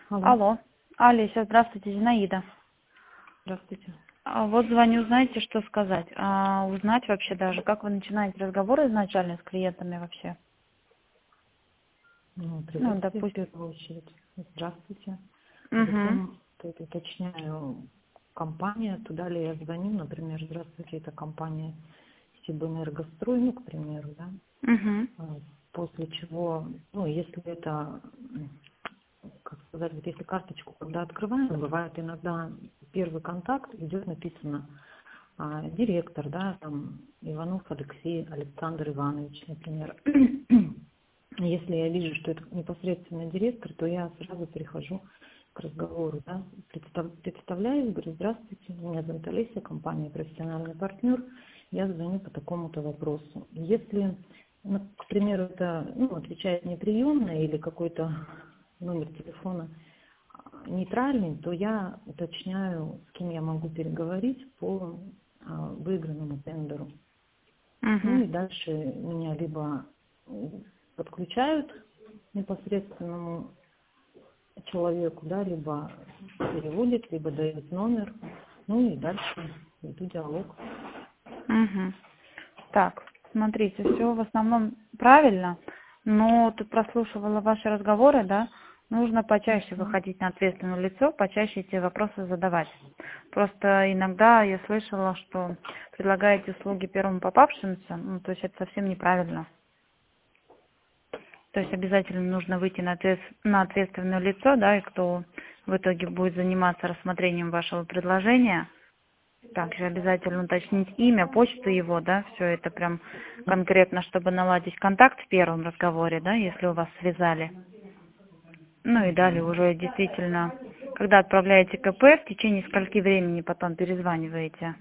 Алло, Алло. Олеся, здравствуйте, Зинаида. здравствуйте. Вот звоню, знаете, что сказать? Узнать вообще даже, как вы начинаете разговоры изначально с клиентами вообще? Ну, Ну, приветствую в допустим. первую очередь. Здравствуйте. Угу. Затем тут уточняю компания, туда ли я звоню, например, здравствуйте, это компания Сибэнергострой, ну, к примеру, да. Угу. После чего, ну, если это, как сказать, вот если карточку, когда открываем, бывает иногда первый контакт, идет написано директор, да, там Иванов Алексей Александр Иванович, например. Если я вижу, что это непосредственно директор, то я сразу перехожу к разговору, да, представляюсь, говорю, здравствуйте, меня зовут Олеся, компания «Профессиональный партнер», я звоню по такому-то вопросу. Если, ну, к примеру, это, ну, отвечает мне приемная или какой-то номер телефона нейтральный, то я уточняю, с кем я могу переговорить по выигранному тендеру. Ну Угу. и дальше меня либо подключают непосредственному человеку, да, либо переводят, либо дают номер, ну и дальше веду диалог. Угу. Так, смотрите, все в основном правильно, но тут прослушивала ваши разговоры, да, нужно почаще выходить на ответственное лицо, почаще эти вопросы задавать. Просто иногда я слышала, что предлагаете услуги первому попавшемуся, ну, то есть это совсем неправильно. То есть обязательно нужно выйти на ответственное лицо, да, и кто в итоге будет заниматься рассмотрением вашего предложения. Также обязательно уточнить имя, почту его, да, все это прям конкретно, чтобы наладить контакт в первом разговоре, да, если у вас связали. Ну и далее уже действительно, когда отправляете КП, в течение скольки времени потом перезваниваете.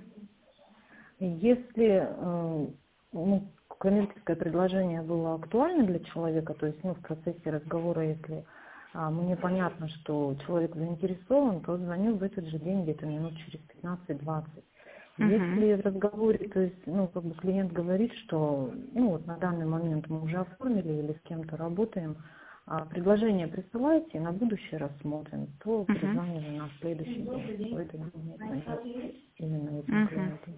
Если ну, коммерческое предложение было актуально для человека, то есть, ну, в процессе разговора, если мне понятно, что человек заинтересован, то звоню в этот же день, где-то минут через 15-20. Угу. Если в разговоре, то есть, ну, как бы клиент говорит, что, ну, вот на данный момент мы уже оформили или с кем-то работаем, предложение присылайте, и на будущее рассмотрим, то Угу. перезваниваем на следующий день. В этот день звоню именно этим Угу. клиентам.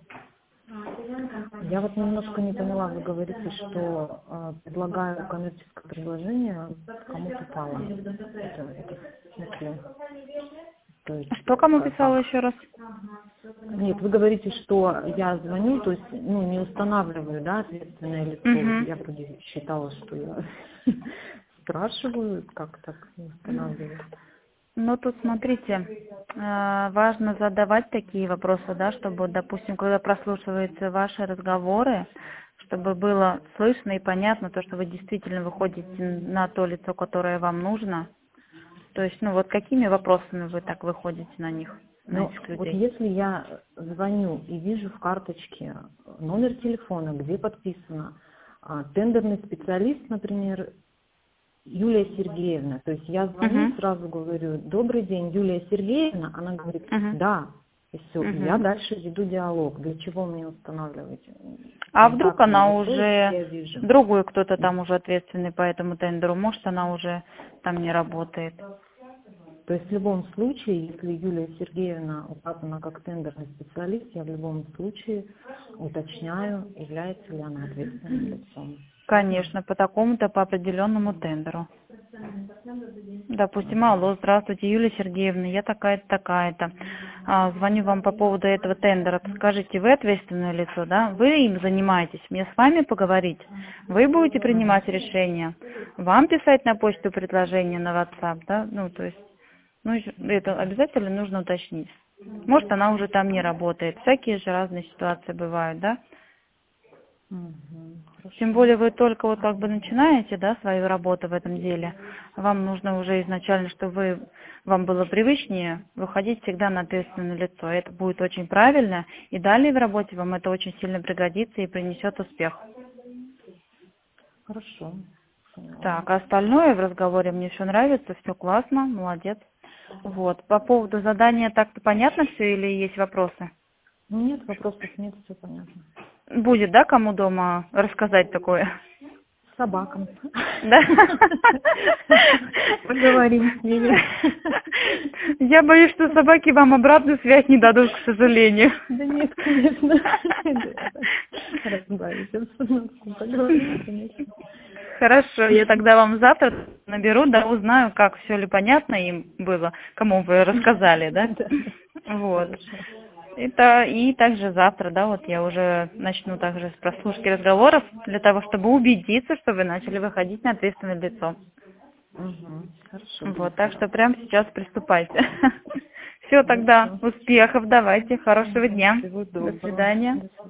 Я вот немножко не поняла, вы говорите, что предлагаю коммерческое предложение, кому попало. Это в смысле, то есть, Что кому писала как? еще раз? Нет, вы говорите, что я звоню, то есть, ну, не устанавливаю, да, ответственное лицо. Вот Угу. я вроде считала, что я спрашиваю, как так не устанавливаю. Ну, тут смотрите, важно задавать такие вопросы, да, чтобы, допустим, когда прослушиваются ваши разговоры, чтобы было слышно и понятно то, что вы действительно выходите на то лицо, которое вам нужно. То есть, ну, вот какими вопросами вы так выходите на них, на Но этих вот людей? если я звоню и вижу в карточке номер телефона, где подписано тендерный специалист, например, Юлия Сергеевна, то есть я звоню, Угу. сразу говорю, добрый день, Юлия Сергеевна, она говорит, Угу. да, и все, и я Угу. дальше веду диалог, для чего мне устанавливать А вдруг контактное она лицо, если уже, я вижу. другой кто-то там уже ответственный по этому тендеру, может, она уже там не работает? То есть в любом случае, если Юлия Сергеевна указана как тендерный специалист, я в любом случае уточняю, является ли она ответственным лицом. Правильно? Конечно, по такому-то, по определенному тендеру. Допустим, алло, здравствуйте, Юлия Сергеевна, я такая-то, такая-то. Звоню вам по поводу этого тендера. Скажите, вы ответственное лицо, да? Вы им занимаетесь, мне с вами поговорить? Вы будете принимать решения? Вам писать на почту предложение на WhatsApp, да? Ну, то есть, ну, это обязательно нужно уточнить. Может, она уже там не работает. Всякие же разные ситуации бывают, да? Тем Хорошо. более вы только вот как бы начинаете, да, свою работу в этом деле. Вам нужно уже изначально, чтобы вам было привычнее выходить всегда на ответственное лицо. Это будет очень правильно, и далее в работе вам это очень сильно пригодится и принесет успех. Хорошо. Поняла. Так, а остальное в разговоре мне все нравится, все классно, молодец. Вот. По поводу задания так-то понятно все или есть вопросы? Ну, нет, вопросов нет, все понятно. Будет, да, кому дома рассказать такое? Собакам. Да? Поговорим с ними. Я боюсь, что собаки вам обратную связь не дадут, к сожалению. Да нет, конечно. Разбавить обстановку, поговорить, конечно. Хорошо, я тогда вам завтра наберу, да, узнаю, как все ли понятно им было, кому вы рассказали, да? Вот. И также завтра, да, вот я уже начну также с прослушки разговоров для того, чтобы убедиться, что вы начали выходить на ответственное лицо. Хорошо. Вот, так что прямо сейчас приступайте. Все, тогда успехов, давайте, хорошего дня. Всего До доброго. свидания.